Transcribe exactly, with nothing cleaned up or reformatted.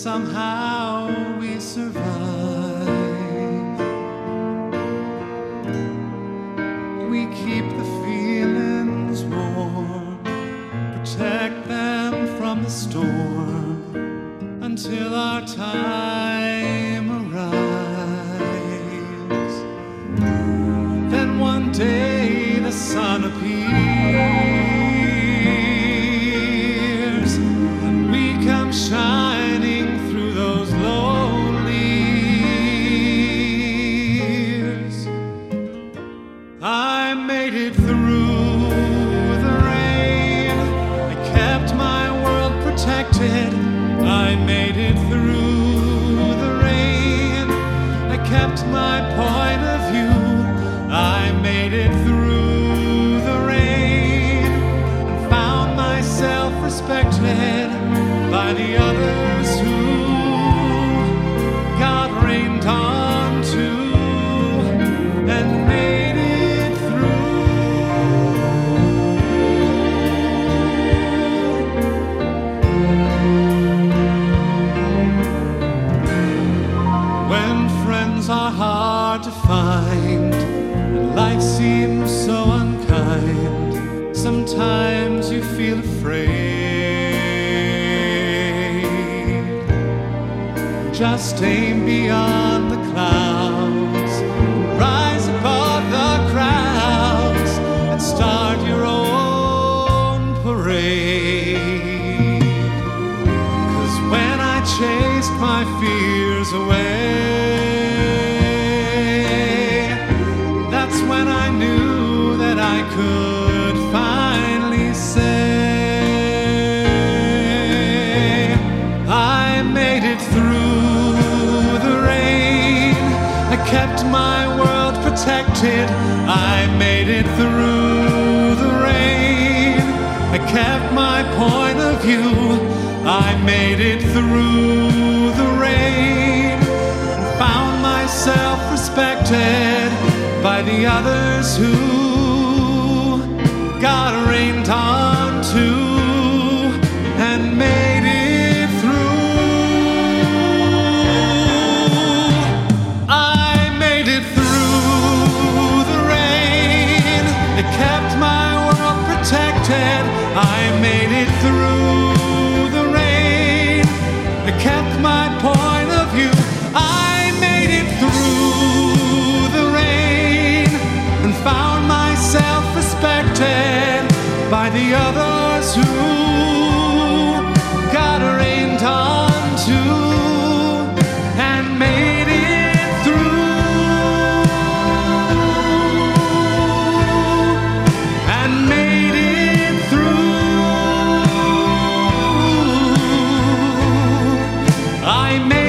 somehow we survive. We keep the feelings warm, protect them from the storm until our time arrives. Then one day the sun appears, and we come shining through those lonely years. I made it through the rain, I kept my world protected. I made it through the rain, I kept my point of view. I made it through the rain and found myself respected by the others who God rained on to and made it through. When friends are hard to find, life seems so unkind, sometimes you feel afraid. Just aim beyond the clouds, rise above the crowds, and start your own parade. 'Cause when I chased my fears away, when I knew that I could finally say, I made it through the rain, I kept my world protected. I made it through the rain, I kept my point of view. I made it through the rain and found myself respected by the others who God rained on to and made it through. I made it through the rain, it kept my world protected. I made it through the rain, it kept my point of view. I made it through the rain and found myself respected by the others who God rained on to and made it through, and made it through. I made